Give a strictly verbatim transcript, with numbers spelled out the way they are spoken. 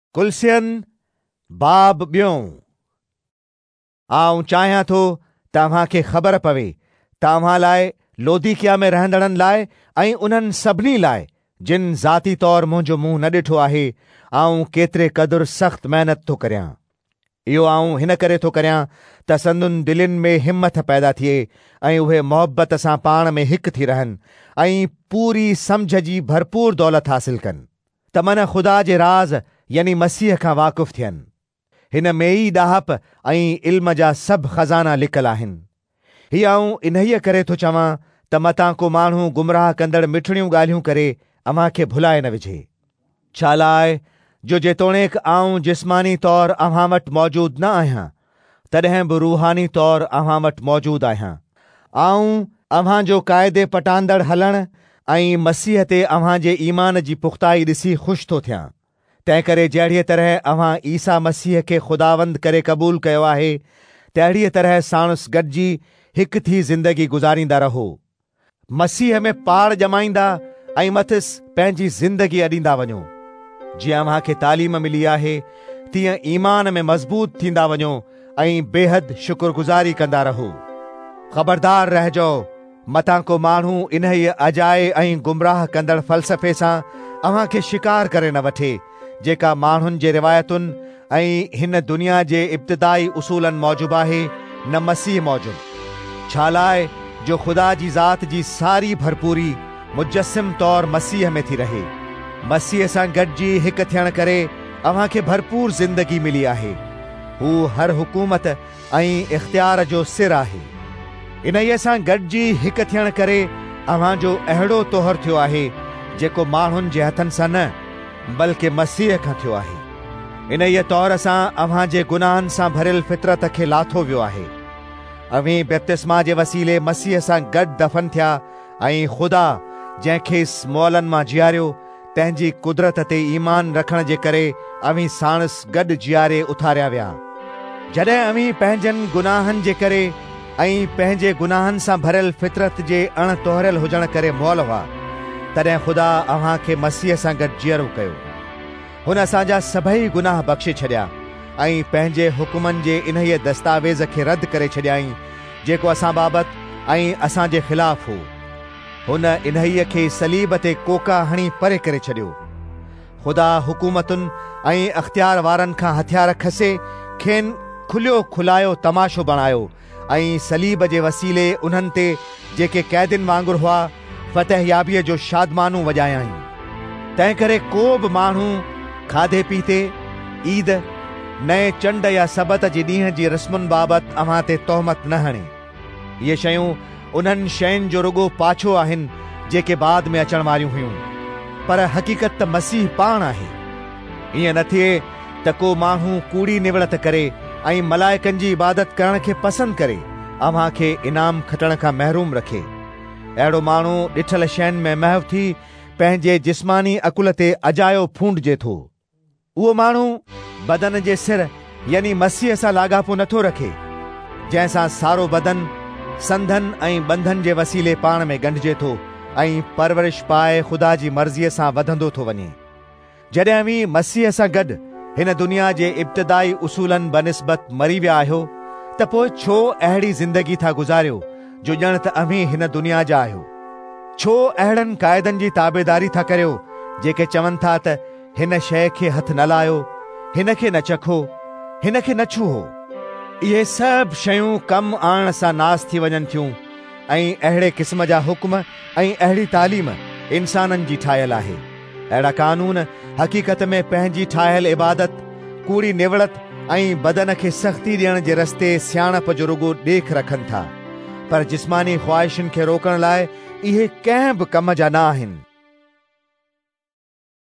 कुलसियन बाब ॿियों। आऊं चाहियां थो तव्हांखे ख़बर पवे तव्हां लाइ लोदीकिया में रहंदड़नि लाइ ऐं उन्हनि सभिनी लाइ जिन ज़ाती तौरु मुंहिंजो मुंहुं न ॾिठो आहे, आऊं केतिरे क़दुरु सख़्त महिनत थो करियां। इहो आऊं हिन करे थो करियां त संदुनि दिलनि में हिम्मत पैदा थिए ऐं उहे मोहबत सां पाण में हिकु थी रहनि ऐं पूरी सम्झ जी भरपूर दौलत हासिल कनि, त मन ख़ुदा जे राज़ यानी मसीह खां वाक़ुफ़ थियनि। हिन में ई ॾाहप ऐं इल्म जा सभु ख़ज़ाना लिकल आहिनि। हीअ आऊं इन्हीअ करे थो चवां त मतां को माण्हू गुमराह कंदड़ मिठड़ियूं ॻाल्हियूं करे अव्हां खे भुलाए न विझे। छा लाइ जो जेतोणीकि आऊं जिस्मानी तौरु अव्हां वटि मौजूदु न आहियां, तॾहिं बि रूहानी तौरु अव्हां वटि मौजूदु आहियां। आऊं अव्हां जो क़ाइदे पटांदड़ हलण ऐं मसीह ते अव्हां जे ईमान जी पुख़्ताई ॾिसी ख़ुशि थो थियां। तंहिं करे जहिड़ीअ तरह अव्हां ईसा मसीह खे ख़ुदावंद करे क़बूल कयो आहे, तहिड़ीअ तरह साणुसि गॾिजी हिकु थी ज़िंदगी गुज़ारींदा रहो। मसीह में पाड़ ॼमाईंदा ऐं मथिस पंहिंजी ज़िंदगी अॾींदा वञो। जीअं अव्हां खे तालीम मिली आहे, तीअं ईमान में मज़बूत थींदा वञो ऐं बेहद शुक्रगुज़ारी कंदा रहो। ख़बरदार रहिजो मतां को माण्हू इन्हीअ अजाए ऐं गुमराह कंदड़ फ़लसफ़े सां अव्हां खे शिकार करे न वठे, जेका माण्हुनि जे रिवायतुनि ऐं हिन दुनिया जे इब्तिदाई उसूलनि मौजूबु आहे, न मसीह मौजूबु। छा लाइ जो ख़ुदा जी ज़ात जी सारी भरपूरी मुजस्सिम तौरु मसीह में थी रहे। मसीह सां गॾिजी हिकु थियण करे अव्हां खे भरपूर ज़िंदगी मिली आहे। हू हर हुकूमत ऐं इख़्तियार जो सिर आहे। इन्हीअ सां गॾिजी हिकु थियण करे अव्हां जो अहिड़ो तोहर थियो आहे जेको माण्हुनि जे हथनि सां न बल्कि मसीह खां थियो आहे। इन्हीअ तौर सां अव्हां जे गुनाहनि सां भरियल फितरत खे लाथो वियो आहे। अव्हीं बपतिस्मा जे वसीले मसीह सां गॾु दफ़न थिया ऐं ख़ुदा जंहिंखे मौलनि मां जीआरियो, तंहिंजी कुदरत ते ईमान रखण जे करे अव्हीं साणुसि गॾु जीआरे उथारिया विया। जॾहिं अव्हीं पंहिंजनि गुनाहनि जे करे ऐं पंहिंजे गुनाहनि सां भरियल फितरत जे अण तोहरियल हुजण करे मौल हुआ, तॾहिं ख़ुदा अव्हां खे मसीह सां गॾु जीअरो कयो। हुन असांजा सभई गुनाह बख़्शे छॾिया ऐं पंहिंजे हुकुमनि जे इन्हीअ दस्तावेज़ खे रद्द करे छॾियाईं जेको असां बाबति ऐं असांजे ख़िलाफ़ हो। हुन इन्हीअ खे सलीब ते कोका हणी परे करे छॾियो। ख़ुदा हुकूमतुनि ऐं अख़्तियार वारनि खां हथियार खसे खेनि खुलियो खुलायो तमाशो बणायो ऐं सलीब जे वसीले उन्हनि ते जेके क़ैदियुनि वांगुरु हुआ फ़तह याबीअ जो शादमानू वॼायाईं। तंहिं करे को बि माण्हू खाधे पीते, ईद, नए चंड या सबत जे ॾींहं जी रस्मुनि बाबति अव्हां ते तोहमत न हणे। इहे शयूं उन्हनि शयुनि जो रुगो पाछो आहिनि जेके बाद में अचण वारियूं हुयूं, पर हक़ीक़त त मसीह पाण आहे। ईअं न थिए त को माण्हू कूड़ी निवड़त करे ऐं मलाइकनि जी इबादत करण खे पसंदि करे अव्हां खे इनाम खटण खां महरूम रखे। अहिड़ो माण्हू ॾिठल शयुनि में महव थी पंहिंजे जिस्मानी अकुल ते अजायो फूंडजे थो। उहो माण्हू बदन जे सिर यानी मसीह सां लाॻापो नथो रखे, जंहिंसां सारो बदन संधन ऐं बंधन जे वसीले पाण में ॻंढिजे थो ऐं परवरिश पाए ख़ुदा जी मर्ज़ीअ सां वधंदो थो वञे। जॾहिं अव्हीं मसीह सां गॾु हिन दुनिया जे इब्तिदाई उसूलनि बनिस्बत मरी विया आहियो, त पोइ छो अहिड़ी ज़िंदगी था गुज़ारियो जो ॼण त अव्हीं हिन दुनिया जा आहियो? छो अहिड़नि क़ाइदनि जी ताबेदारी था करियो जेके चवनि था त हिन शइ खे हथु न लायो, हिन खे न चखो, हिन खे न छुहो? इहे सभु शयूं कमु आणण सां नास थी वञनि थियूं ऐं अहिड़े क़िस्म जा हुक्म ऐं अहिड़ी तालीम इंसाननि जी ठाहियल आहे। अहिड़ा कानून हक़ीक़त में पंहिंजी ठाहियल इबादत, कूड़ी निवड़त ऐं बदन खे सख़्ती ॾियण जे रस्ते सियाणप जो रुगो ॾेख रखनि था, पर जिस्मानी ख़्वाहिशुनि खे रोकण लाइ इहे कंहिं बि कम जा न आहिनि।